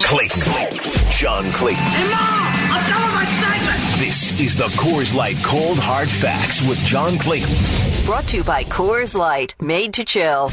Clayton. John Clayton. Hey, Mom! I'm done with my segment! This is the Coors Light Cold Hard Facts with John Clayton. Brought to you by Coors Light, made to chill.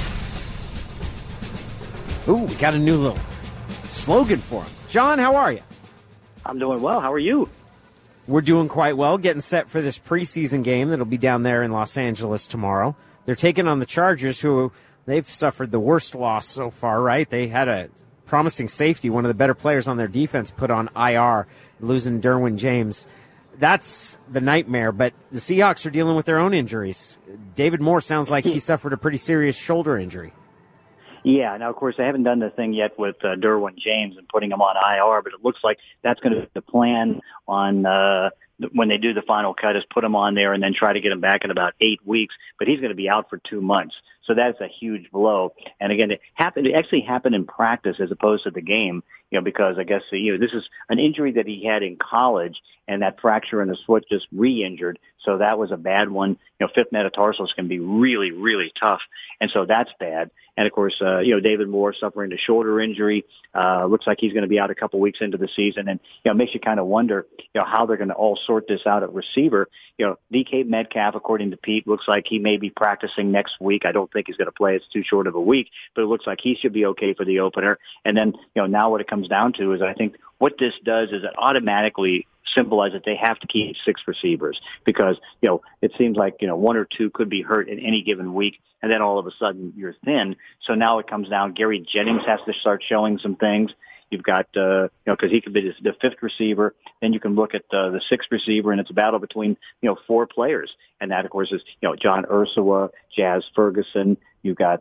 Ooh, we got a new little slogan for him. John, how are you? I'm doing well. How are you? We're doing quite well, getting set for this preseason game that'll be down there in Los Angeles tomorrow. They're taking on the Chargers, who they've suffered the worst loss so far, right? They had a promising safety, one of the better players on their defense, put on IR, losing Derwin James. That's the nightmare, but the Seahawks are dealing with their own injuries. David Moore sounds like he suffered a pretty serious shoulder injury. Yeah, now, of course, they haven't done the thing yet with Derwin James and putting him on IR, but it looks like that's going to be the plan on when they do the final cut, is put him on there and then try to get him back in about 8 weeks. But he's going to be out for 2 months. So that's a huge blow. And again, it actually happened in practice as opposed to the game, because I guess, this is an injury that he had in college, and that fracture in his foot just re-injured. So that was a bad one. Fifth metatarsals can be really, really tough. And so that's bad. And of course, David Moore suffering a shoulder injury. Looks like he's going to be out a couple weeks into the season. And, it makes you kind of wonder, how they're going to all sort this out at receiver. DK Metcalf, according to Pete, looks like he may be practicing next week. I don't think he's going to play. It's too short of a week, but it looks like he should be okay for the opener. And then, now what it comes down to is, I think what this does is it automatically symbolize that they have to keep 6 receivers, because, it seems like, 1 or 2 could be hurt in any given week, and then all of a sudden you're thin. So now it comes down, Gary Jennings has to start showing some things. You've got, because he could be the 5th receiver. Then you can look at the 6th receiver, and it's a battle between, 4 players. And that, of course, is, John Ursua, Jazz Ferguson. You've got,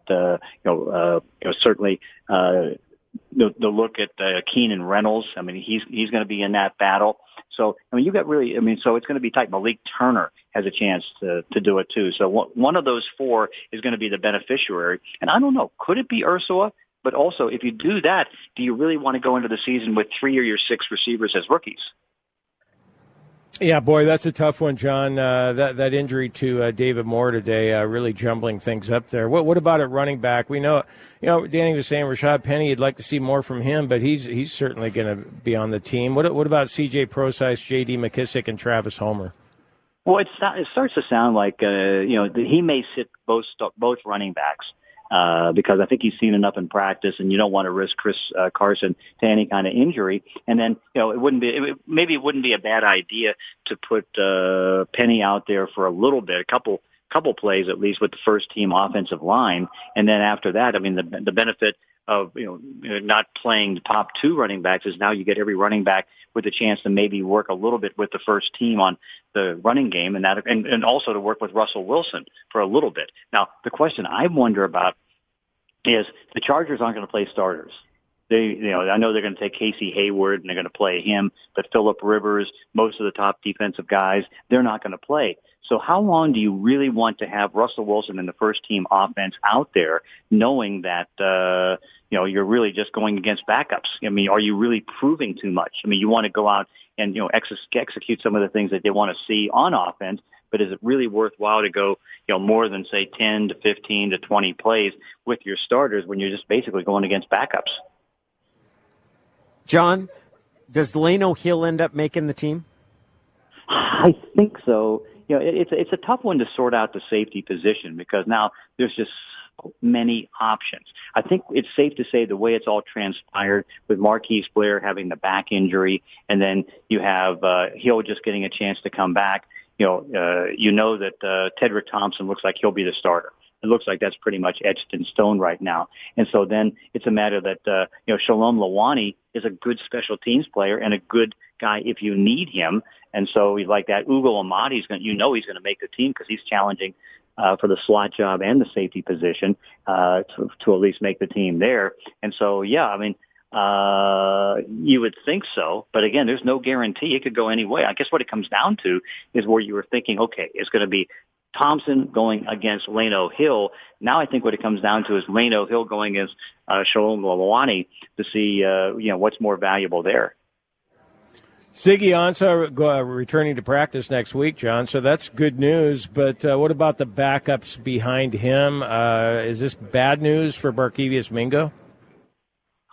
certainly, the look at Keenan Reynolds. I mean, he's going to be in that battle. So, you got really, so it's going to be tight. Malik Turner has a chance to do it too. So one of those 4 is going to be the beneficiary. And I don't know, could it be Ursua? But also, if you do that, do you really want to go into the season with 3 of your 6 receivers as rookies? Yeah, boy, that's a tough one, John. That injury to David Moore today really jumbling things up there. What about at running back? We know, Danny was saying Rashad Penny, you'd like to see more from him, but he's certainly going to be on the team. What about C.J. Prosise, J.D. McKissick, and Travis Homer? Well, it starts to sound like he may sit both running backs. Because I think he's seen enough in practice, and you don't want to risk Chris Carson to any kind of injury. And then, it wouldn't be a bad idea to put Penny out there for a little bit, a couple plays at least with the first team offensive line. And then after that, the benefit of not playing the top 2 running backs is now you get every running back with a chance to maybe work a little bit with the first team on the running game, and also to work with Russell Wilson for a little bit. Now, the question I wonder about is the Chargers aren't going to play starters. I know they're going to take Casey Hayward and they're going to play him, but Phillip Rivers, most of the top defensive guys, they're not going to play. So how long do you really want to have Russell Wilson in the first team offense out there, knowing that, you're really just going against backups? Are you really proving too much? You want to go out and, execute some of the things that they want to see on offense, but is it really worthwhile to go, more than, say, 10 to 15 to 20 plays with your starters when you're just basically going against backups? John, does Lano Hill end up making the team? I think so. It's a tough one to sort out the safety position, because now there's just so many options. I think it's safe to say the way it's all transpired with Marquise Blair having the back injury, and then you have Hill just getting a chance to come back. That Tedrick Thompson looks like he'll be the starter. It looks like that's pretty much etched in stone right now. And so then it's a matter that, Shalom Lawani is a good special teams player and a good guy if you need him. And so he's like that. Ugo Amadi, he's going to make the team because he's challenging for the slot job and the safety position to at least make the team there. And so, yeah, you would think so, but again, there's no guarantee. It could go any way. I guess what it comes down to is where you were thinking, okay, it's going to be Thompson going against Lano Hill. Now I think what it comes down to is Lano Hill going against Shalom Lawani to see, what's more valuable there. Ziggy Ansah returning to practice next week, John, so that's good news. But what about the backups behind him? Is this bad news for Barkevious Mingo?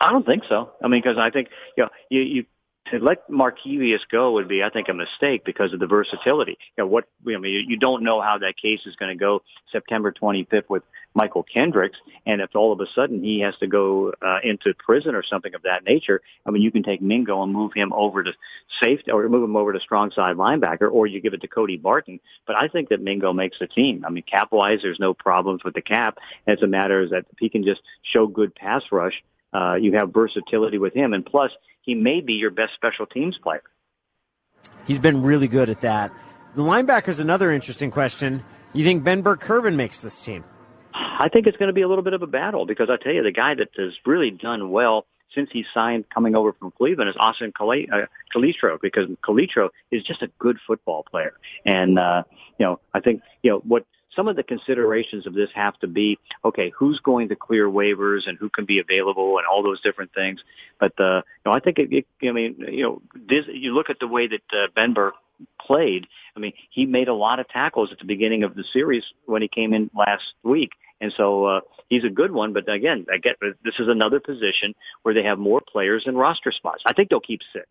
I don't think so. I mean, because I think you to let Markevius go would be, I think, a mistake because of the versatility. You don't know how that case is going to go September 25th with Michael Kendricks, and if all of a sudden he has to go into prison or something of that nature, I mean, you can take Mingo and move him over to safety or move him over to strong side linebacker, or you give it to Cody Barton. But I think that Mingo makes the team. I mean, cap-wise, there's no problems with the cap. It's a matter is that if he can just show good pass rush, you have versatility with him, and plus, he may be your best special teams player. He's been really good at that. The linebacker's another interesting question. You think Ben Burke-Kirven makes this team? I think it's going to be a little bit of a battle because I tell you, the guy that has really done well since he signed coming over from Cleveland is Austin Calitro, because Calitro is just a good football player. And, I think, what some of the considerations of this have to be, okay, who's going to clear waivers and who can be available and all those different things. But, I think you look at the way that Ben Burke played. I mean, he made a lot of tackles at the beginning of the series when he came in last week. And so he's a good one. But again, this is another position where they have more players than roster spots. I think they'll keep 6.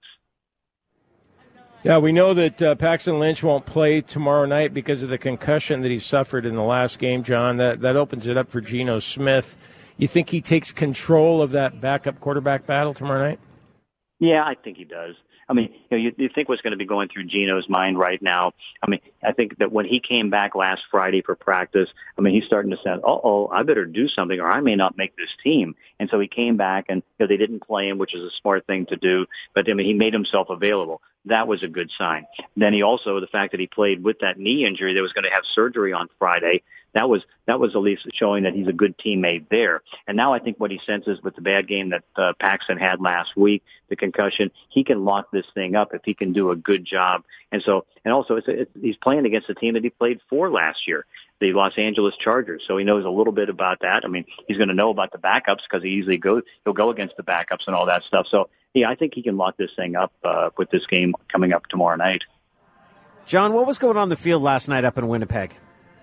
Yeah, we know that Paxton Lynch won't play tomorrow night because of the concussion that he suffered in the last game, John. That opens it up for Geno Smith. You think he takes control of that backup quarterback battle tomorrow night? Yeah, I think he does. I mean, you think what's going to be going through Geno's mind right now. I mean, I think that when he came back last Friday for practice, I mean, he's starting to say, I better do something or I may not make this team. And so he came back and they didn't play him, which is a smart thing to do. But, I mean, he made himself available. That was a good sign. Then he also, the fact that he played with that knee injury that was going to have surgery on Friday, that was at least showing that he's a good teammate there. And now I think what he senses with the bad game that Paxton had last week, the concussion, he can lock this thing up if he can do a good job. And also he's playing against a team that he played for last year, the Los Angeles Chargers. So he knows a little bit about that. I mean, he's going to know about the backups because he'll go against the backups and all that stuff. So yeah, I think he can lock this thing up with this game coming up tomorrow night. John, what was going on the field last night up in Winnipeg?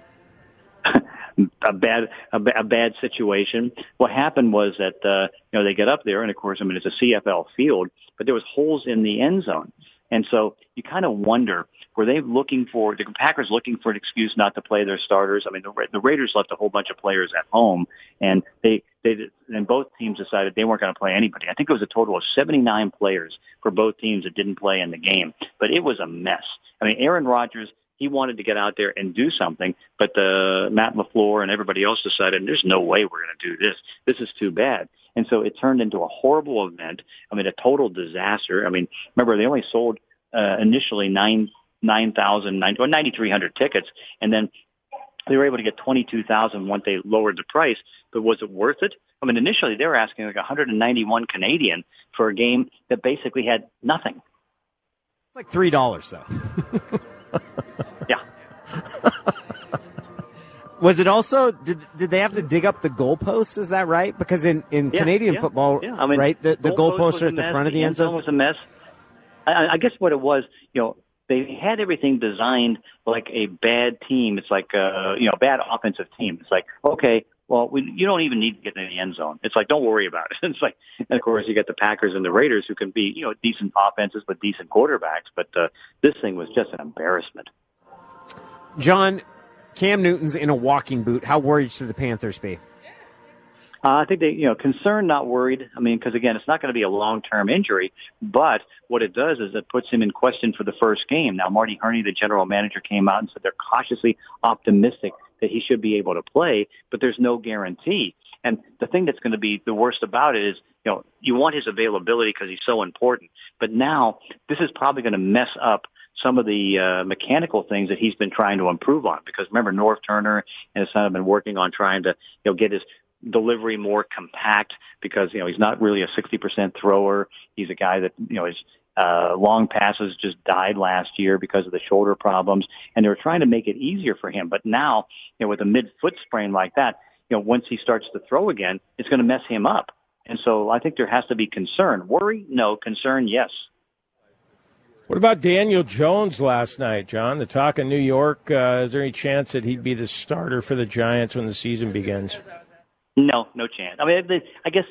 A bad situation. What happened was that they get up there, and of course, I mean, it's a CFL field, but there was holes in the end zone, and so you kind of wonder, were they the Packers looking for an excuse not to play their starters? I mean, the Raiders left a whole bunch of players at home, and and both teams decided they weren't going to play anybody. I think it was a total of 79 players for both teams that didn't play in the game, but it was a mess. I mean, Aaron Rodgers, he wanted to get out there and do something, but Matt LaFleur and everybody else decided there's no way we're going to do this. This is too bad. And so it turned into a horrible event. I mean, a total disaster. I mean, remember, they only sold initially 9,300 tickets, and then they were able to get 22,000 once they lowered the price. But was it worth it? I mean, initially they were asking like 191 Canadian for a game that basically had nothing. It's like $3, though. Yeah. Was it also, did they have to dig up the goalposts? Is that right? Because in Canadian football, I mean, right, the goalposts are at the front of the end zone? Was a mess. I guess what it was, they had everything designed like a bad team. It's like a bad offensive team. It's like, okay, well, you don't even need to get in the end zone. It's like, don't worry about it. It's like, and of course, you get the Packers and the Raiders who can be, decent offenses with decent quarterbacks. But this thing was just an embarrassment. John, Cam Newton's in a walking boot. How worried should the Panthers be? I think they, concerned, not worried. I mean, because again, it's not going to be a long-term injury, but what it does is it puts him in question for the first game. Now, Marty Herney, the general manager, came out and said they're cautiously optimistic that he should be able to play, but there's no guarantee. And the thing that's going to be the worst about it is, you want his availability because he's so important. But now this is probably going to mess up some of the mechanical things that he's been trying to improve on. Because remember, North Turner and his son have been working on trying to, get his delivery more compact because, he's not really a 60% thrower. He's a guy that, his long passes just died last year because of the shoulder problems. And they were trying to make it easier for him. But now, with a mid-foot sprain like that, once he starts to throw again, it's going to mess him up. And so I think there has to be concern. Worry? No. Concern? Yes. What about Daniel Jones last night, John? The talk in New York, is there any chance that he'd be the starter for the Giants when the season begins? No chance. I mean, I guess that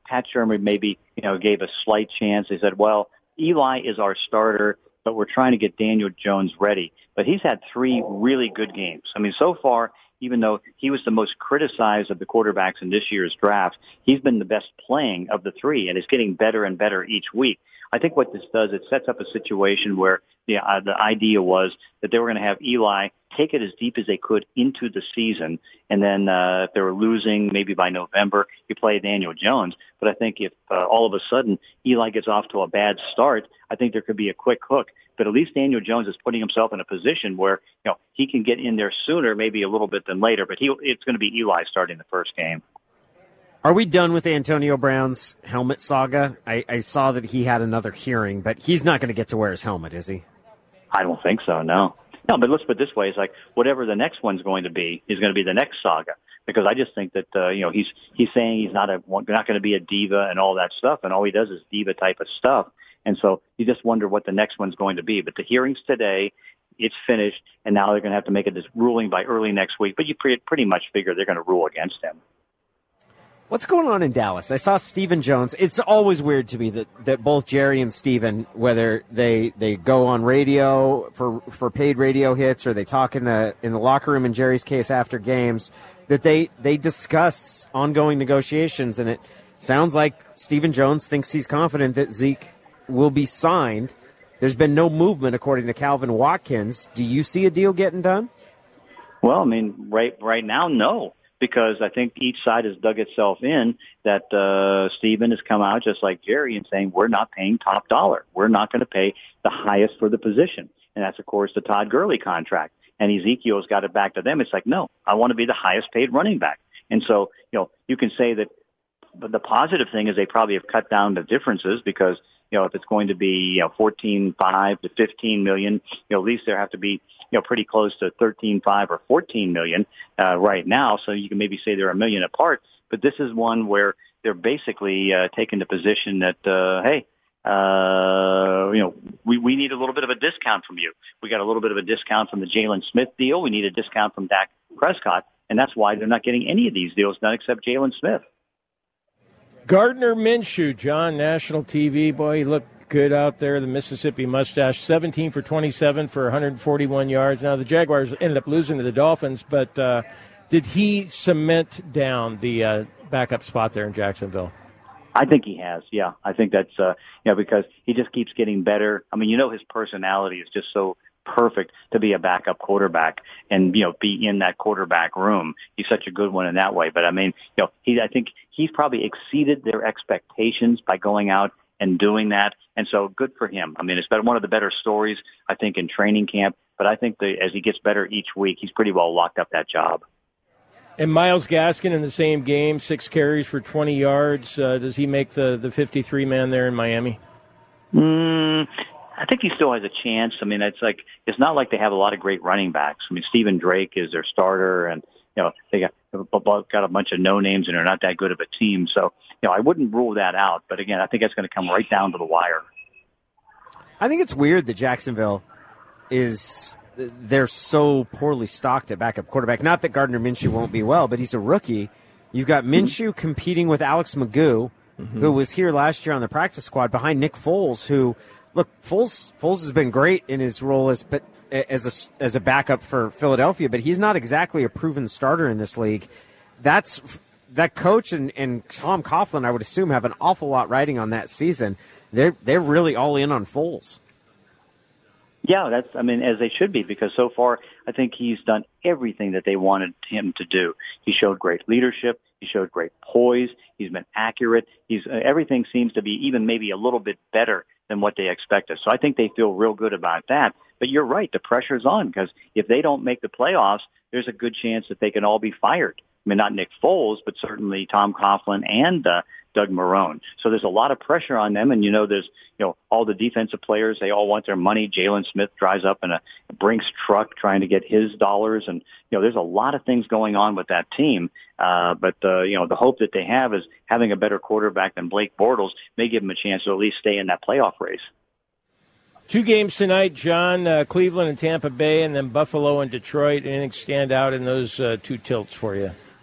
Pat Shermer maybe, gave a slight chance. They said, well, Eli is our starter, but we're trying to get Daniel Jones ready. But he's had 3 really good games. I mean, so far, even though he was the most criticized of the quarterbacks in this year's draft, he's been the best playing of the 3, and is getting better and better each week. I think what this does, it sets up a situation where the idea was that they were going to have Eli take it as deep as they could into the season, and then if they were losing, maybe by November, you play Daniel Jones. But I think if all of a sudden Eli gets off to a bad start, I think there could be a quick hook. But at least Daniel Jones is putting himself in a position where he can get in there sooner, maybe a little bit than later. But it's going to be Eli starting the first game. Are we done with Antonio Brown's helmet saga? I saw that he had another hearing, but he's not going to get to wear his helmet, is he? I don't think so, no. No, but let's put it this way. It's like whatever the next one's going to be is going to be the next saga. Because I just think that, he's saying he's not going to be a diva and all that stuff, and all he does is diva type of stuff. And so you just wonder what the next one's going to be. But the hearings today, it's finished, and now they're going to have to make this ruling by early next week. But you pretty much figure they're going to rule against him. What's going on in Dallas? I saw Stephen Jones. It's always weird to me that both Jerry and Stephen, whether they go on radio for paid radio hits or they talk in the locker room, in Jerry's case after games, that they discuss ongoing negotiations. And it sounds like Stephen Jones thinks he's confident that Zeke will be signed. There's been no movement, according to Calvin Watkins. Do you see a deal getting done? Well, I mean, right now, no. Because I think each side has dug itself in that Stephen has come out just like Jerry and saying, we're not paying top dollar. We're not going to pay the highest for the position. And that's, of course, the Todd Gurley contract. And Ezekiel's got it back to them. It's like, no, I want to be the highest paid running back. And so, you can say that the positive thing is they probably have cut down the differences because, if it's going to be, $14.5 to $15 million, at least there have to be, pretty close to $13.5 or $14 million, right now. So you can maybe say they're $1 million apart, but this is one where they're basically, taking the position that, hey, we need a little bit of a discount from you. We got a little bit of a discount from the Jalen Smith deal. We need a discount from Dak Prescott. And that's why they're not getting any of these deals done except Jalen Smith. Gardner Minshew, John, national TV. Boy, he looked good out there, the Mississippi mustache. 17 for 27 for 141 yards. Now, the Jaguars ended up losing to the Dolphins, but did he cement down the backup spot there in Jacksonville? I think he has, yeah. I think that's, because he just keeps getting better. I mean, his personality is just so perfect to be a backup quarterback and, be in that quarterback room. He's such a good one in that way. But I mean, I think he's probably exceeded their expectations by going out and doing that. And so good for him. I mean, it's been one of the better stories, I think, in training camp. But I think that as he gets better each week, he's pretty well locked up that job. And Myles Gaskin in the same game, 6 carries for 20 yards. Does he make the 53-man there in Miami? I think he still has a chance. I mean, it's not like they have a lot of great running backs. I mean, Stephen Drake is their starter, and they got a bunch of no names, and they're not that good of a team. So, I wouldn't rule that out. But again, I think that's going to come right down to the wire. I think it's weird that Jacksonville they're so poorly stocked at backup quarterback. Not that Gardner Minshew won't be well, but he's a rookie. You've got Minshew competing with Alex Magoo, who was here last year on the practice squad behind Nick Foles, who. Look, Foles has been great in his role as a backup for Philadelphia, but he's not exactly a proven starter in this league. That coach and Tom Coughlin, I would assume, have an awful lot riding on that season. They're really all in on Foles. Yeah, as they should be, because so far I think he's done everything that they wanted him to do. He showed great leadership. He showed great poise. He's been accurate. Everything seems to be even maybe a little bit better than what they expected. So I think they feel real good about that. But you're right, the pressure's on, because if they don't make the playoffs, there's a good chance that they can all be fired. I mean, not Nick Foles, but certainly Tom Coughlin and Doug Marrone. So there's a lot of pressure on them, and there's all the defensive players, they all want their money. Jalen Smith drives up in a Brinks truck trying to get his dollars, and there's a lot of things going on with that team. But the hope that they have is having a better quarterback than Blake Bortles may give them a chance to at least stay in that playoff race. 2 games tonight, John, Cleveland and Tampa Bay, and then Buffalo and Detroit. Anything stand out in those 2 tilts for you?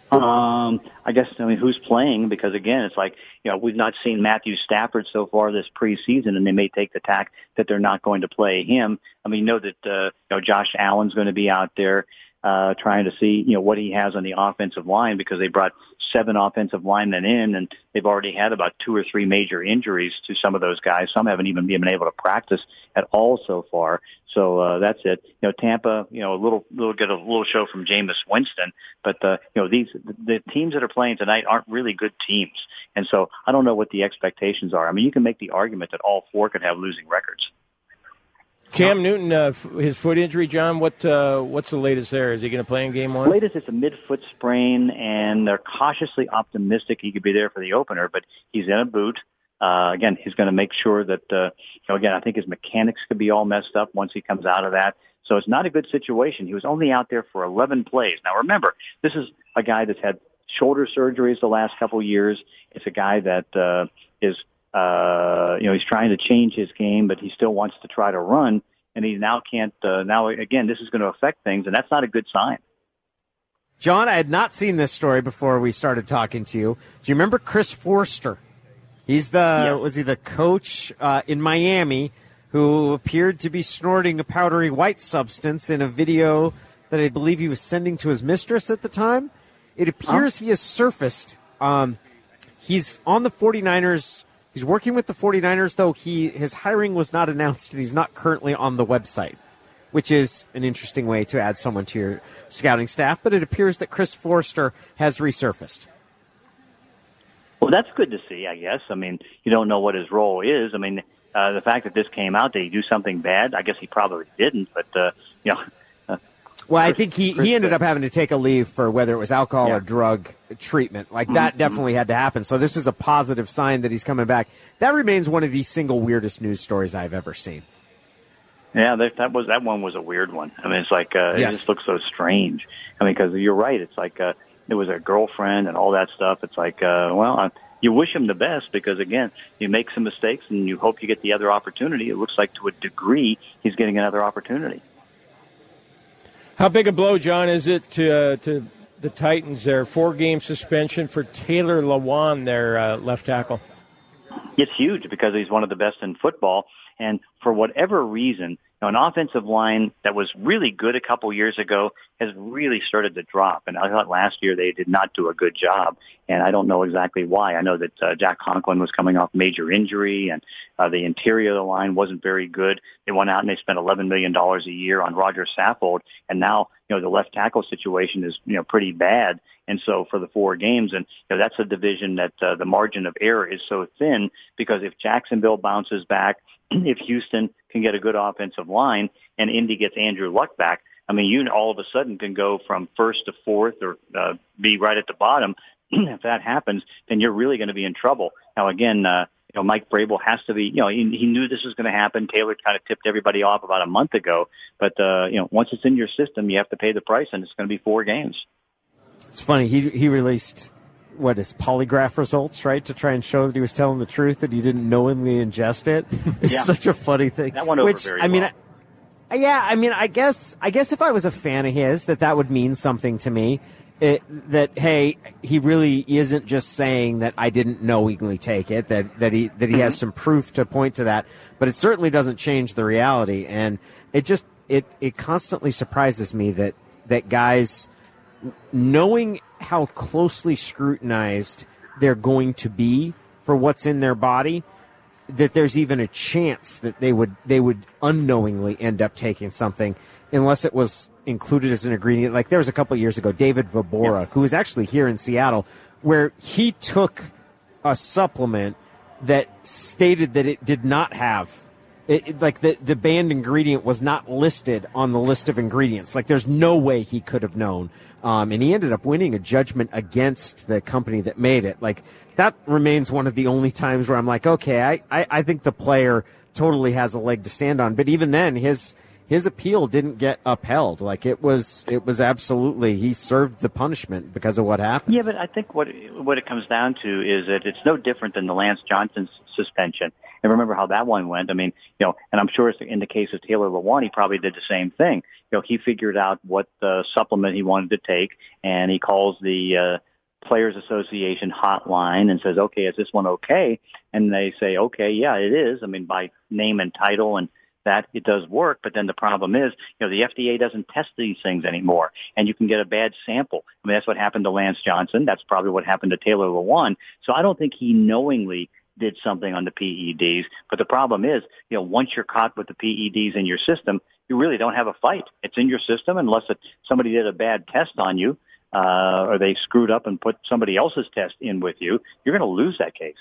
I guess, who's playing? Because again, it's like, we've not seen Matthew Stafford so far this preseason, and they may take the tack that they're not going to play him. That, Josh Allen's going to be out there, trying to see, what he has on the offensive line, because they brought 7 offensive linemen in, and they've already had about 2 or 3 major injuries to some of those guys. Some haven't even been able to practice at all so far. So, that's it. Tampa, a little show from Jameis Winston, but, the teams that are playing tonight aren't really good teams. And so I don't know what the expectations are. You can make the argument that all 4 could have losing records. Cam Newton, his foot injury, John, what's the latest there? Is he going to play in game 1? Latest, it's a mid-foot sprain, and they're cautiously optimistic he could be there for the opener, but he's in a boot. Again, he's going to make sure that, again, I think his mechanics could be all messed up once he comes out of that. So it's not a good situation. He was only out there for 11 plays. Now, remember, this is a guy that's had shoulder surgeries the last couple of years. It's a guy that is he's trying to change his game, but he still wants to try to run, and he now can't. Now, again, this is going to affect things, and that's not a good sign. John, I had not seen this story before we started talking to you. Do you remember Chris Forster? He's was he the coach in Miami who appeared to be snorting a powdery white substance in a video that I believe he was sending to his mistress at the time? It appears he has surfaced. He's on the 49ers. He's working with the 49ers, though his hiring was not announced, and he's not currently on the website, which is an interesting way to add someone to your scouting staff. But it appears that Chris Forster has resurfaced. Well, that's good to see, I guess. You don't know what his role is. The fact that this came out, did he do something bad? I guess he probably didn't, but, Well, I think he ended up having to take a leave for whether it was alcohol or drug treatment. That definitely had to happen. So this is a positive sign that he's coming back. That remains one of the single weirdest news stories I've ever seen. Yeah, that one was a weird one. It's like it just looks so strange. Because you're right. It's like it was a girlfriend and all that stuff. It's like, you wish him the best because, again, you make some mistakes and you hope you get the other opportunity. It looks like to a degree he's getting another opportunity. How big a blow, John, is it to the Titans there? 4-game suspension for Taylor Lewan, their left tackle. It's huge because he's one of the best in football. And for whatever reason, an offensive line that was really good a couple years ago has really started to drop. And I thought last year they did not do a good job. And I don't know exactly why. I know that Jack Conklin was coming off major injury, and the interior of the line wasn't very good. They went out and they spent $11 million a year on Roger Saffold. And now, the left tackle situation is, pretty bad. And so for the 4 games, and that's a division that the margin of error is so thin, because if Jacksonville bounces back, if Houston can get a good offensive line and Indy gets Andrew Luck back, you all of a sudden can go from 1st to 4th or be right at the bottom. If that happens, then you're really going to be in trouble. Now, again, Mike Vrabel has to be, he knew this was going to happen. Taylor kind of tipped everybody off about a month ago. But, once it's in your system, you have to pay the price, and it's going to be 4 games. It's funny. He released his polygraph results, right, to try and show that he was telling the truth, that he didn't knowingly ingest it. It's such a funny thing. That went over very well. I guess if I was a fan of his, that would mean something to me. That hey, he really isn't just saying that I didn't knowingly take it. That he has some proof to point to that. But it certainly doesn't change the reality, and it constantly surprises me that guys, knowing how closely scrutinized they're going to be for what's in their body, that there's even a chance that they would unknowingly end up taking something unless it was included as an ingredient. Like there was a couple of years ago, David Vobora, who was actually here in Seattle, where he took a supplement that stated that it did not have like the banned ingredient was not listed on the list of ingredients. Like there's no way he could have known. And he ended up winning a judgment against the company that made it. Like that remains one of the only times where I'm like, okay, I think the player totally has a leg to stand on. But even then, his appeal didn't get upheld. Like it was absolutely, he served the punishment because of what happened. Yeah, but I think what it comes down to is that it's no different than the Lance Johnson suspension. And remember how that one went. I mean, and I'm sure in the case of Taylor Lewan, he probably did the same thing. He figured out what supplement he wanted to take, and he calls the Players Association hotline and says, okay, is this one okay? And they say, okay, yeah, it is. I mean, by name and title and that it does work. But then the problem is, the FDA doesn't test these things anymore, and you can get a bad sample. I mean, that's what happened to Lance Johnson. That's probably what happened to Taylor Lewan. So I don't think he knowingly did something on the PEDs. But the problem is, once you're caught with the PEDs in your system, you really don't have a fight. It's in your system unless somebody did a bad test on you. Or they screwed up and put somebody else's test in with you, you're going to lose that case.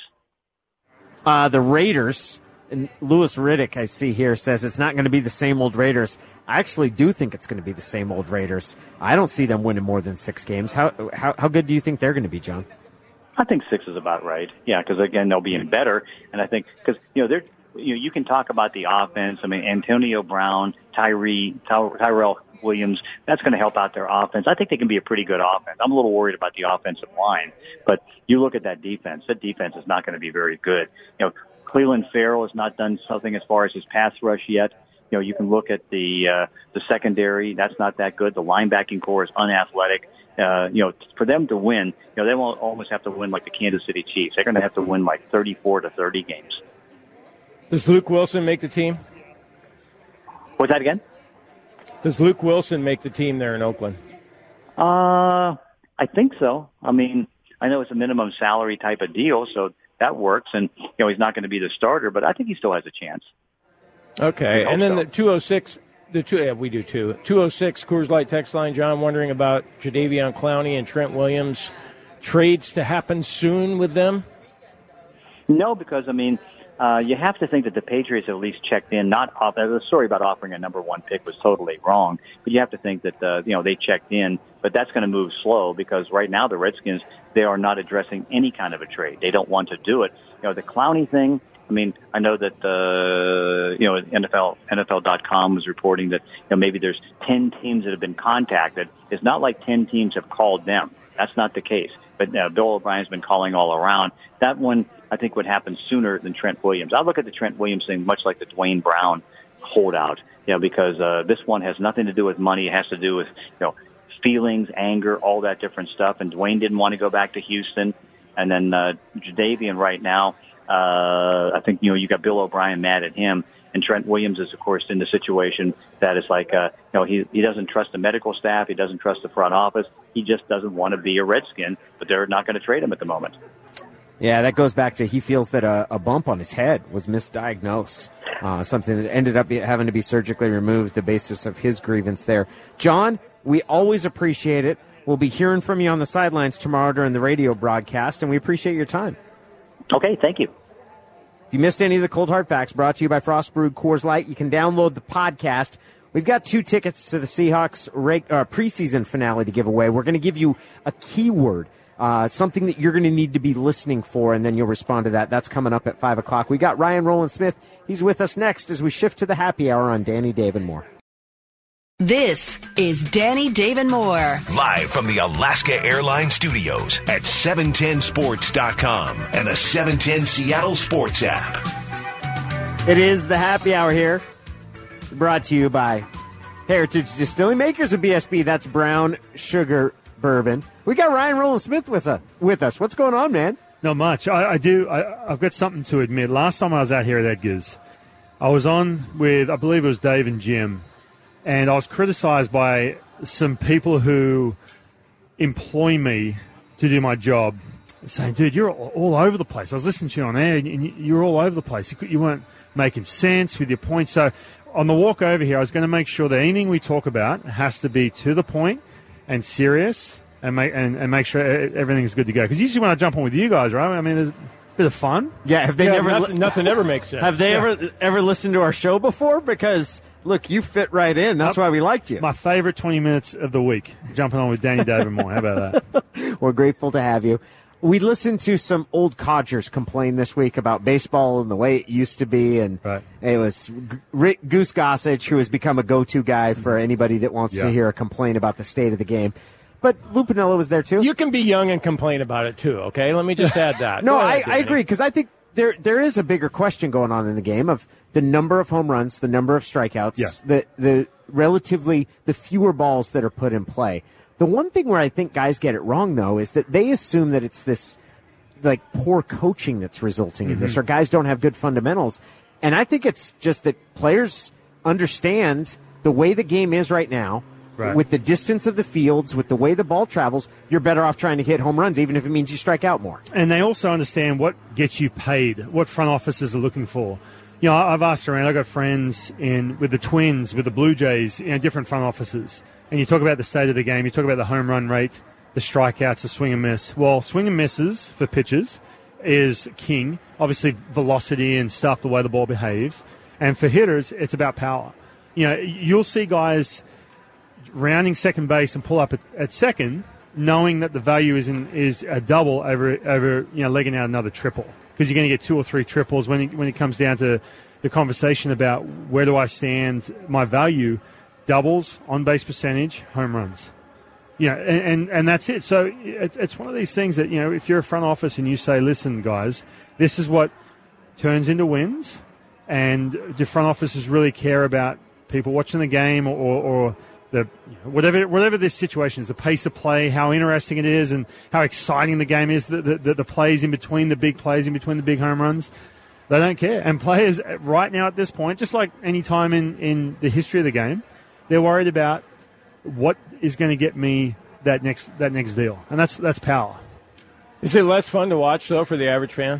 The Raiders, and Louis Riddick, I see here, says it's not going to be the same old Raiders. I actually do think it's going to be the same old Raiders. I don't see them winning more than 6 games. How good do you think they're going to be, John? I think 6 is about right. Yeah, because, again, they'll be in better. And I think because, you can talk about the offense. I mean, Antonio Brown, Tyrell Williams, that's going to help out their offense. I think they can be a pretty good offense. I'm a little worried about the offensive line, but you look at that defense. That defense is not going to be very good. Cleveland Farrell has not done something as far as his pass rush yet. You can look at the secondary. That's not that good. The linebacking core is unathletic. For them to win, they won't almost have to win like the Kansas City Chiefs. They're going to have to win like 34-30 games. Does Luke Wilson make the team? What's that again? Does Luke Wilson make the team there in Oakland? I think so. I mean, I know it's a minimum salary type of deal, so that works. And, he's not going to be the starter, but I think he still has a chance. Okay. And then the 206, we do too. 206 Coors Light text line, John, wondering about Jadeveon Clowney and Trent Williams. Trades to happen soon with them? No, because, I mean, you have to think that the Patriots at least checked in. The story about offering a number 1 pick was totally wrong, but you have to think that they checked in. But that's going to move slow because right now the Redskins, they are not addressing any kind of a trade. They don't want to do it. The Clowney thing. I mean, I know that NFL.com was reporting that maybe there's 10 teams that have been contacted. It's not like 10 teams have called them. That's not the case. But Bill O'Brien's been calling all around. That one, I think, would happen sooner than Trent Williams. I look at the Trent Williams thing much like the Dwayne Brown holdout, because this one has nothing to do with money. It has to do with, feelings, anger, all that different stuff. And Dwayne didn't want to go back to Houston. And then Jadeveon right now, I think, you got Bill O'Brien mad at him. And Trent Williams is, of course, in the situation that it's like, he doesn't trust the medical staff. He doesn't trust the front office. He just doesn't want to be a Redskin, but they're not going to trade him at the moment. Yeah, that goes back to he feels that a bump on his head was misdiagnosed, something that ended up having to be surgically removed, the basis of his grievance there. John, we always appreciate it. We'll be hearing from you on the sidelines tomorrow during the radio broadcast, and we appreciate your time. Okay, thank you. If you missed any of the Cold Hard Facts brought to you by Frost Brewed Coors Light, you can download the podcast. We've got 2 tickets to the Seahawks preseason finale to give away. We're going to give you a keyword, something that you're going to need to be listening for, and then you'll respond to that. That's coming up at 5 o'clock. We got Ryan Rowland-Smith. He's with us next as we shift to the happy hour on Danny Dave and More. This is Danny Dave and More. Live from the Alaska Airlines Studios at 710sports.com and the 710 Seattle Sports app. It is the happy hour here, brought to you by Heritage Distilling, makers of BSB. That's brown sugar bourbon. We got Ryan Rowland-Smith with us. What's going on, man? Not much. I've got something to admit. Last time I was out here at Edgar's, I was on with, I believe it was Dave and Jim, and I was criticized by some people who employ me to do my job, saying, dude, you're all over the place. I was listening to you on air, and you're all over the place. You weren't making sense with your points. So on the walk over here, I was going to make sure that anything we talk about has to be to the point and serious, and make sure everything's good to go. Because usually when I jump on with you guys, right, I mean, there's a bit of fun. Yeah, have they nothing ever makes sense. Have they ever listened to our show before? Because look, you fit right in. That's why we liked you. My favorite 20 minutes of the week, jumping on with Danny Dave and More. How about that? We're grateful to have you. We listened to some old codgers complain this week about baseball and the way it used to be, and It was Goose Gossage, who has become a go-to guy for anybody that wants to hear a complaint about the state of the game. But Lou Piniella was there, too. You can be young and complain about it, too, okay? Let me just add that. No, I agree, because I think there is a bigger question going on in the game of the number of home runs, the number of strikeouts, the fewer balls that are put in play. The one thing where I think guys get it wrong, though, is that they assume that it's this like poor coaching that's resulting in this, or guys don't have good fundamentals. And I think it's just that players understand the way the game is right now, with the distance of the fields, with the way the ball travels, you're better off trying to hit home runs, even if it means you strike out more. And they also understand what gets you paid, what front offices are looking for. You know, I've asked around. I've got friends with the Twins, with the Blue Jays, different front offices. And you talk about the state of the game. You talk about the home run rate, the strikeouts, the swing and miss. Well, swing and misses for pitchers is king. Obviously, velocity and stuff, the way the ball behaves. And for hitters, it's about power. You know, you'll see guys rounding second base and pull up at second, knowing that the value is a double over legging out another triple, because you're going to get 2 or 3 triples when it comes down to the conversation about where do I stand, my value, doubles, on base percentage, home runs. Yeah, and that's it. So it's one of these things that, if you're a front office and you say, listen, guys, this is what turns into wins, and do front offices really care about people watching the game or the whatever this situation is, the pace of play, how interesting it is, and how exciting the game is, the plays in between the big plays, in between the big home runs. They don't care. And players right now at this point, just like any time in the history of the game, they're worried about what is going to get me that next deal, and that's power. Is it less fun to watch though for the average fan?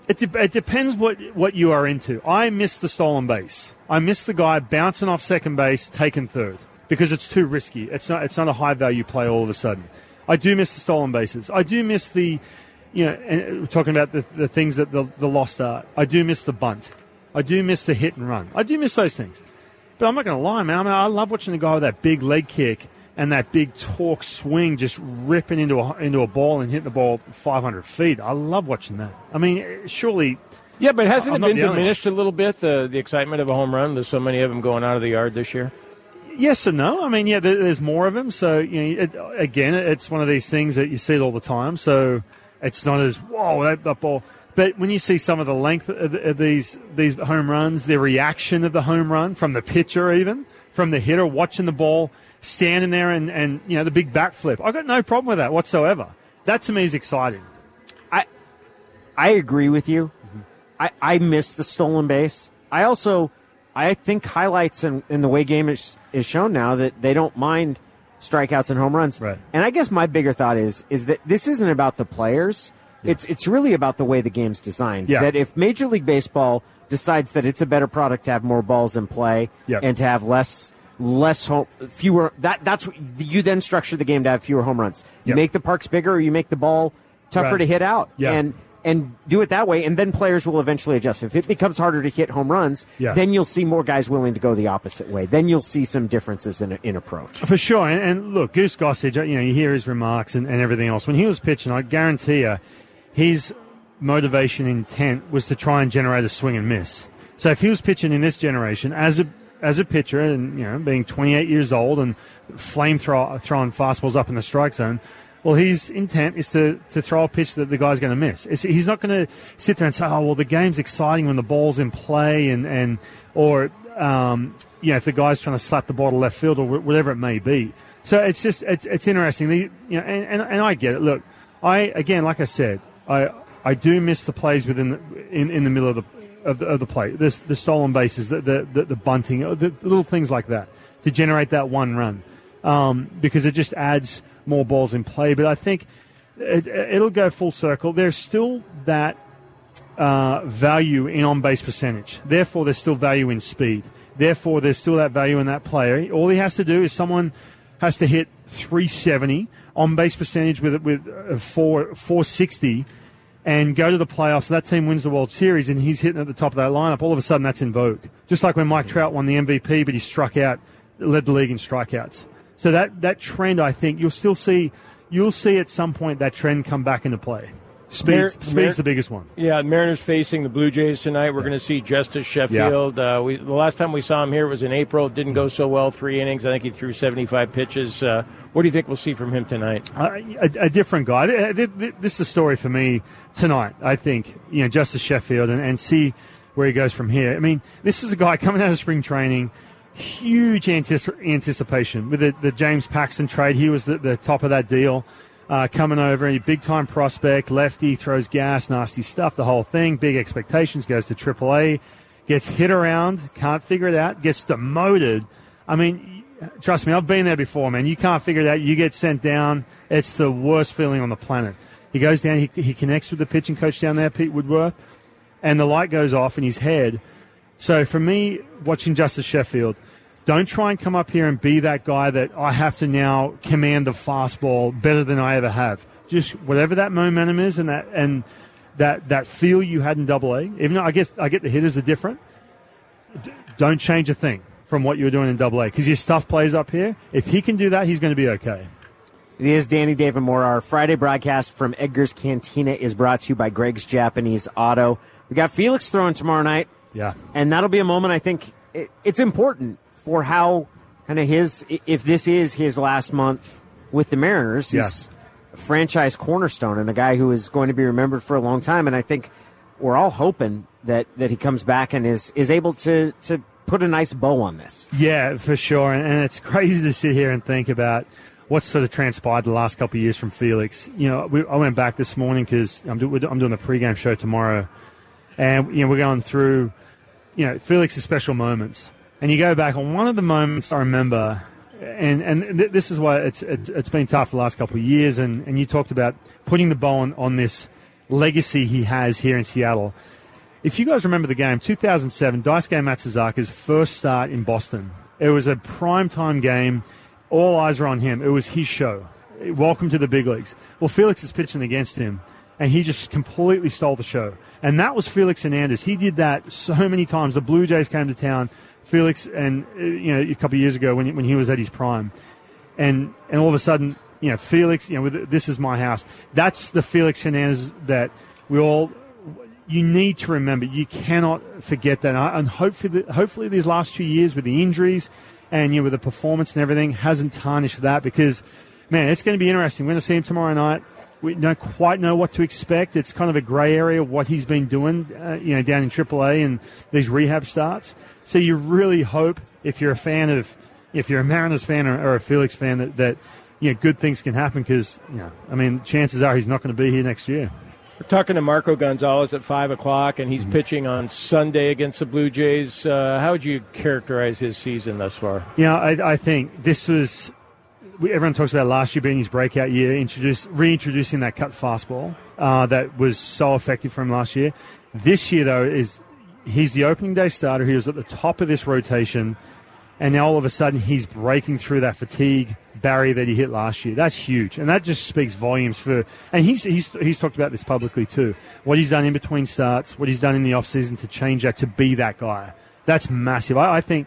It depends what you are into. I miss the stolen base. I miss the guy bouncing off second base, taking third, because it's too risky. It's not a high value play all of a sudden. I do miss the stolen bases. I do miss the, and we're talking about the things that the lost art. I do miss the bunt. I do miss the hit and run. I do miss those things. But I'm not going to lie, man. I love watching the guy with that big leg kick and that big torque swing, just ripping into a ball and hitting the ball 500 feet. I love watching that. I mean, surely. Yeah, but hasn't it been diminished a little bit, the excitement of a home run? There's so many of them going out of the yard this year. Yes and no. I mean, yeah, there's more of them. So, again, it's one of these things that you see it all the time. So it's not as, whoa, that ball. But when you see some of the length of these home runs, the reaction of the home run from the pitcher, even from the hitter, watching the ball, standing there and the big backflip, I've got no problem with that whatsoever. That to me is exciting. I agree with you. I miss the stolen base. I think highlights in the way game is shown now that they don't mind strikeouts and home runs. Right. And I guess my bigger thought is that this isn't about the players. Yeah. It's really about the way the game's designed. Yeah. That if Major League Baseball decides that it's a better product to have more balls in play and to have fewer, that's you then structure the game to have fewer home runs. You make the parks bigger, or you make the ball tougher to hit out. Yeah. And do it that way, and then players will eventually adjust. If it becomes harder to hit home runs, then you'll see more guys willing to go the opposite way. Then you'll see some differences in approach. For sure. And look, Goose Gossage, you hear his remarks and everything else. When he was pitching, I guarantee you, his motivation intent was to try and generate a swing and miss. So if he was pitching in this generation as a pitcher and, being 28 years old and throwing fastballs up in the strike zone, well, his intent is to throw a pitch that the guy's going to miss. He's not going to sit there and say, oh, well, the game's exciting when the ball's in play or if the guy's trying to slap the ball to left field or whatever it may be. So it's just, it's interesting. And I get it. Look, like I said, I do miss the plays in the middle of the play. The stolen bases, the bunting, the little things like that to generate that one run. Because it just adds more balls in play. But I think it'll go full circle. There's still that value in on-base percentage. Therefore, there's still value in speed. Therefore, there's still that value in that player. All he has to do is someone has to hit 370 on-base percentage with 460 and go to the playoffs. That team wins the World Series, and he's hitting at the top of that lineup. All of a sudden, that's in vogue. Just like when Mike Trout won the MVP, but he struck out, led the league in strikeouts. So that trend, I think, you'll see at some point that trend come back into play. Speed's the biggest one. Yeah, Mariners facing the Blue Jays tonight. We're going to see Justice Sheffield. The last time we saw him here was in April. It didn't go so well, 3 innings. I think he threw 75 pitches. What do you think we'll see from him tonight? A different guy. This is a story for me tonight, I think. Justice Sheffield and see where he goes from here. I mean, this is a guy coming out of spring training. huge anticipation with the James Paxton trade. He was the top of that deal. Coming over, a big-time prospect, lefty, throws gas, nasty stuff, the whole thing, big expectations, goes to AAA, gets hit around, can't figure it out, gets demoted. I mean, trust me, I've been there before, man. You can't figure it out. You get sent down. It's the worst feeling on the planet. He goes down, he connects with the pitching coach down there, Pete Woodworth, and the light goes off in his head. So for me, watching Justice Sheffield, don't try and come up here and be that guy that I have to now command the fastball better than I ever have. Just whatever that momentum is and that feel you had in AA, even though I get the hitters are different, don't change a thing from what you were doing in AA because your stuff plays up here. If he can do that, he's going to be okay. It is Danny David Moore. Our Friday broadcast from Edgar's Cantina is brought to you by Greg's Japanese Auto. We got Felix throwing tomorrow night. Yeah. And that'll be a moment, I think, it's important for how kind of if this is his last month with the Mariners, he's a franchise cornerstone and a guy who is going to be remembered for a long time. And I think we're all hoping that he comes back and is able to put a nice bow on this. Yeah, for sure. And it's crazy to sit here and think about what's sort of transpired the last couple of years from Felix. You know, I went back this morning because I'm doing the pregame show tomorrow. And, we're going through, Felix's special moments. And you go back on one of the moments I remember, and this is why it's been tough the last couple of years, and you talked about putting the bow on this legacy he has here in Seattle. If you guys remember the game, 2007, Daisuke Matsuzaka's first start in Boston. It was a primetime game. All eyes were on him. It was his show. Welcome to the big leagues. Well, Felix is pitching against him, and he just completely stole the show. And that was Felix Hernandez. He did that so many times. The Blue Jays came to town. Felix, and a couple of years ago when he was at his prime, and all of a sudden, Felix, with This Is My House. That's the Felix Hernandez that you need to remember. You cannot forget that. And hopefully these last 2 years with the injuries and with the performance and everything hasn't tarnished that because, man, it's going to be interesting. We're going to see him tomorrow night. We don't quite know what to expect. It's kind of a gray area of what he's been doing, down in AAA and these rehab starts. So you really hope, if you're a Mariners fan or a Felix fan, that good things can happen because, chances are he's not going to be here next year. We're talking to Marco Gonzalez at 5 o'clock, and he's pitching on Sunday against the Blue Jays. How would you characterize his season thus far? I think this was... Everyone talks about last year being his breakout year, reintroducing that cut fastball that was so effective for him last year. This year, though, he's the opening day starter. He was at the top of this rotation, and now all of a sudden he's breaking through that fatigue barrier that he hit last year. That's huge, and that just speaks volumes for. And he's talked about this publicly too. What he's done in between starts, what he's done in the offseason to change that, to be that guy. That's massive. I think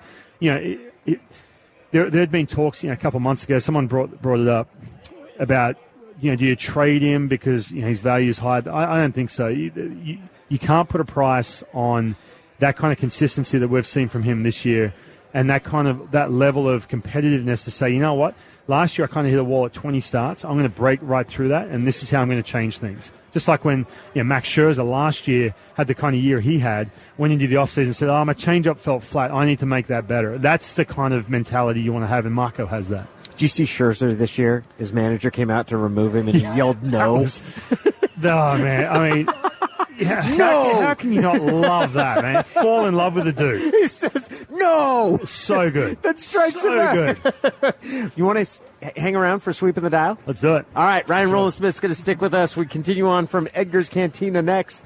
There had been talks, a couple of months ago. Someone brought it up about, do you trade him because his value is high? I don't think so. You can't put a price on that kind of consistency that we've seen from him this year, and that level of competitiveness to say, you know what, last year I kind of hit a wall at 20 starts. I'm going to break right through that, and this is how I'm going to change things. Just like when Max Scherzer last year had the kind of year he had, went into the offseason and said, my changeup felt flat. I need to make that better. That's the kind of mentality you want to have, and Marco has that. Did you see Scherzer this year? His manager came out to remove him, and he yelled no. Oh, man. No! How can you not love that, man? Fall in love with the dude. He says, no! So good. That strikes him out. Good. You want to hang around for Sweeping the Dial? Let's do it. All right, Ryan Rowland-Smith's going to stick with us. We continue on from Edgar's Cantina next.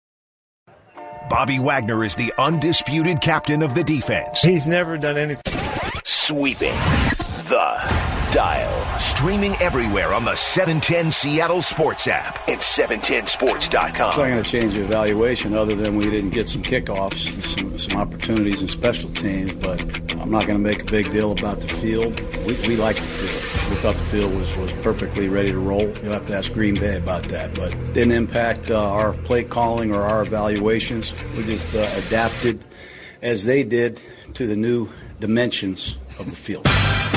Bobby Wagner is the undisputed captain of the defense. He's never done anything. Sweeping the Dial. Streaming everywhere on the 710 Seattle Sports app and 710sports.com. It's not going to change the evaluation other than we didn't get some kickoffs, some opportunities in special teams, but I'm not going to make a big deal about the field. We like the field. We thought the field was perfectly ready to roll. You'll have to ask Green Bay about that, but didn't impact our play calling or our evaluations. We just adapted, as they did, to the new dimensions of the field.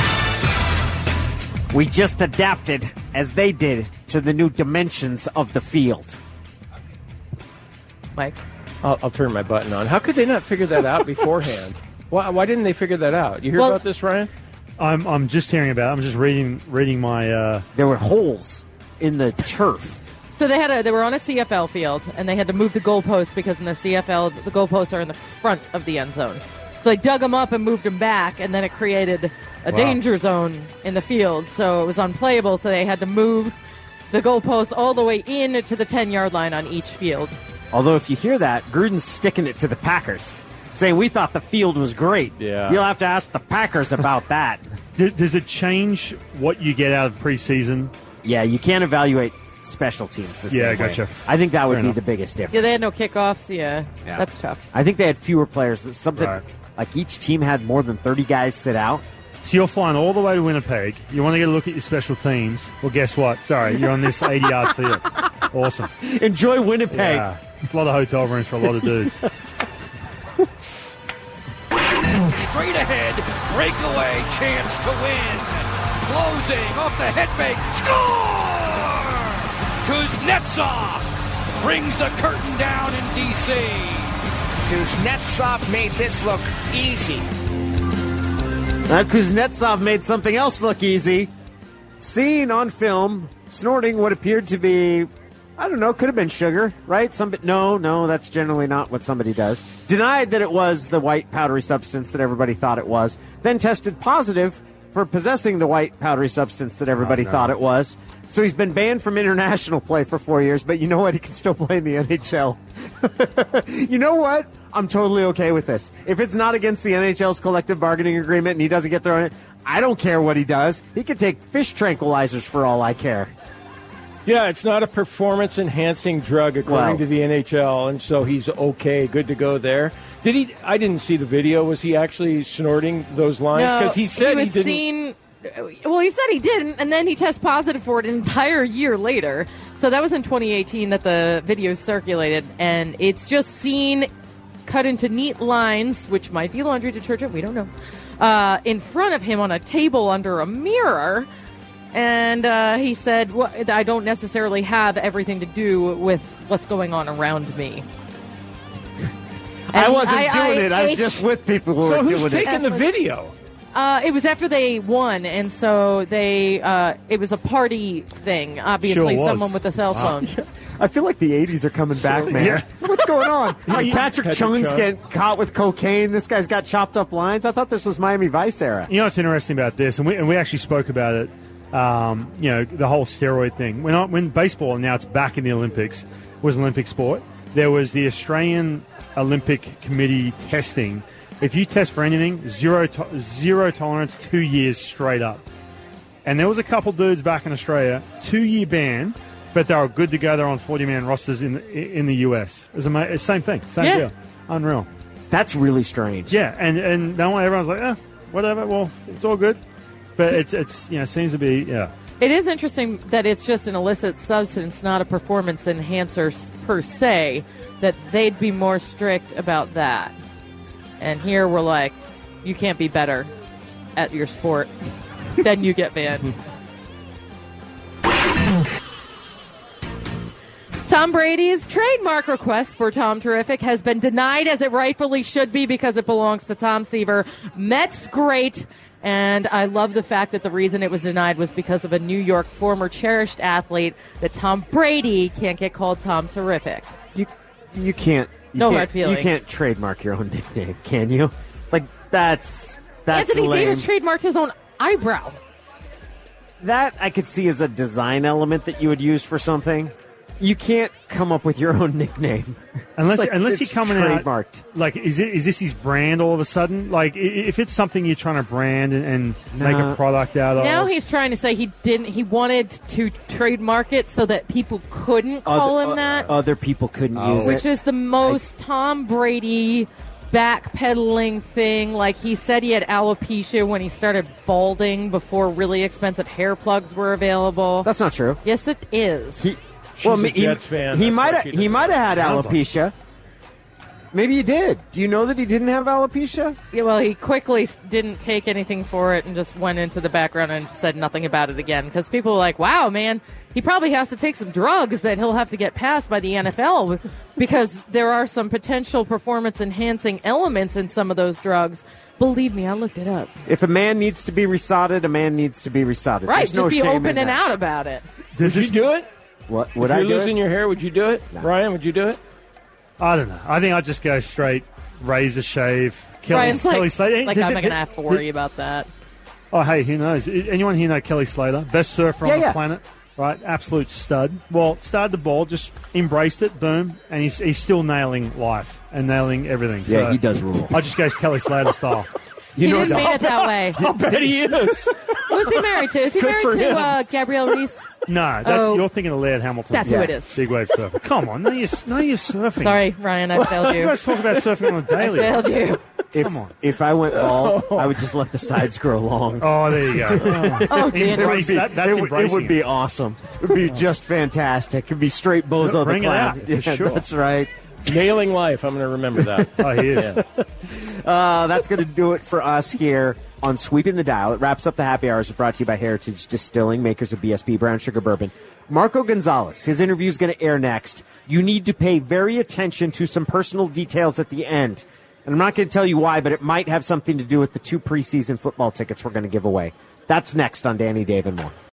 We just adapted, as they did, to the new dimensions of the field. Mike? I'll turn my button on. How could they not figure that out beforehand? Why didn't they figure that out? You hear about this, Ryan? I'm just hearing about it. I'm just reading my... There were holes in the turf. So they were on a CFL field, and they had to move the goalposts because in the CFL, the goalposts are in the front of the end zone. So they dug them up and moved them back, and then it created a danger zone in the field. So it was unplayable, so they had to move the goalposts all the way in to the 10-yard line on each field. Although if you hear that, Gruden's sticking it to the Packers, saying we thought the field was great. Yeah. You'll have to ask the Packers about that. Does it change what you get out of preseason? Yeah, you can't evaluate special teams the same way. Gotcha. I think that would Fair be enough. the biggest difference. Yeah, they had no kickoffs. Yeah, that's tough. I think they had fewer players. Something Right. like each team had more than 30 guys sit out. So you're flying all the way to Winnipeg. You want to get a look at your special teams. Well, guess what? Sorry, you're on this 80-yard field. Awesome. Enjoy Winnipeg. Yeah. It's a lot of hotel rooms for a lot of dudes. Straight ahead, breakaway, chance to win. Closing off the head fake, score! Kuznetsov brings the curtain down in D.C. Kuznetsov made this look easy. Kuznetsov made something else look easy. Seen on film, snorting what appeared to be, I don't know, could have been sugar, right? No, that's generally not what somebody does. Denied that it was the white powdery substance that everybody thought it was. Then tested positive for possessing the white powdery substance that everybody thought it was. So he's been banned from international play for 4 years, but you know what? He can still play in the NHL. You know what? I'm totally okay with this. If it's not against the NHL's collective bargaining agreement and he doesn't get thrown in, I don't care what he does. He could take fish tranquilizers for all I care. Yeah, it's not a performance-enhancing drug according to the NHL, and so he's okay, good to go there. Did he? I didn't see the video. Was he actually snorting those lines? Because he said he didn't. Well, he said he didn't, and then he tested positive for it an entire year later. So that was in 2018 that the video circulated, and it's just seen cut into neat lines, which might be laundry detergent, we don't know, in front of him on a table under a mirror. And he said, well, I don't necessarily have everything to do with what's going on around me. I wasn't doing it. I was just with people who were doing it. So who's taking the video? It was after they won, and so it was a party thing, obviously, Sure was. someone with a cell phone. I feel like the 80s are coming back, man. Yeah. What's going on? Like Patrick Chung's Chung. getting caught with cocaine. This guy's got chopped up lines. I thought this was Miami Vice era. You know what's interesting about this, and we actually spoke about it, the whole steroid thing. When baseball announced back in the Olympics was an Olympic sport, there was the Australian Olympic Committee testing. If you test for anything, zero tolerance, 2 years straight up. And there was a couple dudes back in Australia, 2-year ban, but they were good to go. They're on 40-man rosters in the US. It was the same thing, same deal. Unreal. That's really strange. Yeah, and no one, everyone's like, whatever. Well, it's all good, but it's seems to be It is interesting that it's just an illicit substance, not a performance enhancer per se, that they'd be more strict about that. And here we're like, you can't be better at your sport, then you get banned. Tom Brady's trademark request for Tom Terrific has been denied, as it rightfully should be, because it belongs to Tom Seaver. Mets great. And I love the fact that the reason it was denied was because of a New York former cherished athlete, that Tom Brady can't get called Tom Terrific. You can't. Hard feelings. You can't trademark your own nickname, can you? Like that's Anthony lame. Davis trademarked his own eyebrow. That I could see as a design element that you would use for something. You can't come up with your own nickname unless it's you're coming trademarked. out. Like, is this his brand all of a sudden? Like, if it's something you're trying to brand and make a product out of. Now he's trying to say he didn't. He wanted to trademark it so that people couldn't call him that. Other people couldn't use it. Which is the most Tom Brady backpedaling thing. Like, he said he had alopecia when he started balding before really expensive hair plugs were available. That's not true. Yes, it is. She's a Jets fan. He might have had Sounds alopecia. Maybe you did. Do you know that he didn't have alopecia? Yeah, well, he quickly didn't take anything for it and just went into the background and said nothing about it again. Because people were like, wow, man, he probably has to take some drugs that he'll have to get passed by the NFL because there are some potential performance-enhancing elements in some of those drugs. Believe me, I looked it up. If a man needs to be resodded, a man needs to be resodded. Right, There's no just be shame open in and that. out about it. Would you do it? What? If Would I you're do losing it? your hair, would you do it? No. Ryan, would you do it? I don't know. I think I'd just go straight razor shave. Brian's Kelly Slater. like I'm not going to have to worry about that. Oh, hey, who knows? Anyone here know Kelly Slater? Best surfer on the planet, right? Absolute stud. Well, started the ball, just embraced it, boom, and he's still nailing life and nailing everything. Yeah, So he does rule. I just goes Kelly Slater style. He didn't mean it that way. I bet he is. Who's he married to? Is he Good for married to him. Gabrielle Reese? No, you're thinking of Laird Hamilton. That's who it is. Big wave surfer. Come on, no, you're surfing. Sorry, Ryan, I failed You you. guys talk about surfing on a I daily. failed you. Come on. If I went bald, I would just let the sides grow long. Oh, there you go. Oh, Dan. Embrace that. That's it embracing would be awesome. It would be just fantastic. It would be straight Bozo Bring the it Clown. out, for Yeah, sure. That's right. Nailing life. I'm going to remember that. Oh, he is. That's going to do it for us here on Sweeping the Dial. It wraps up the happy hours. Brought to you by Heritage Distilling, makers of BSB Brown Sugar Bourbon. Marco Gonzalez, his interview is going to air next. You need to pay very attention to some personal details at the end. And I'm not going to tell you why, but it might have something to do with the 2 preseason football tickets we're going to give away. That's next on Danny, Dave, and More.